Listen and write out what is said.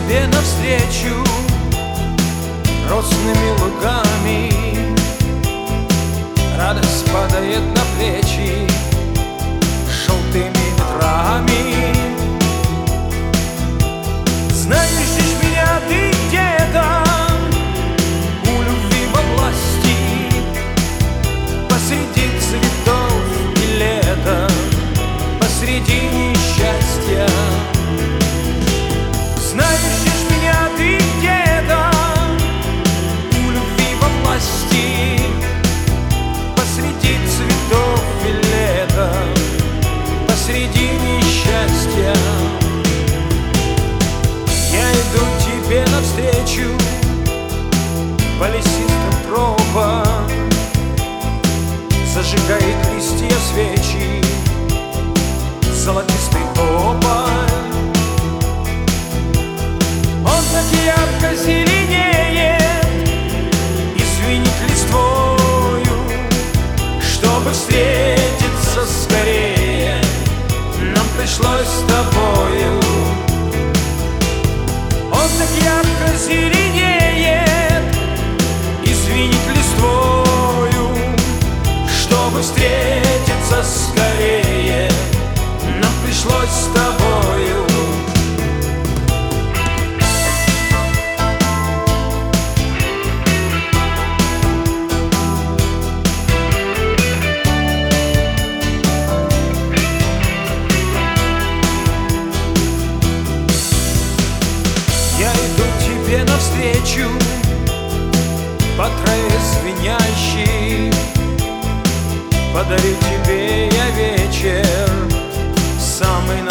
тебе навстречу росными лугами. Радость падает на плечи желтыми ветрами. Знаешь, ждешь меня ты где-то у любви во власти, посреди цветов и лета, посреди несчастья. Знаешь, ждешь меня ты где-то у любви во власти, посреди цветов и лета, посреди несчастья. Я иду тебе навстречу по лесистым тропам, зажигает листья свечи золотистый тополь. Он так ярко зеленеет и звенит листвою. Чтобы встретиться скорее, нам пришлось с тобою. Он так ярко зеленеет и звенит листвою. Чтобы встретиться скорее, нам пришлось с тобою. Я иду тебе навстречу по траве звенящей. Подарю тебе я вечер самый